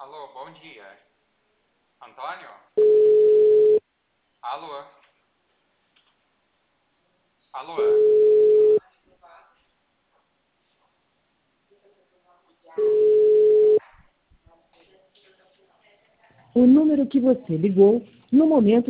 Alô, bom dia. Antônio? Alô? Alô? O número que você ligou, no momento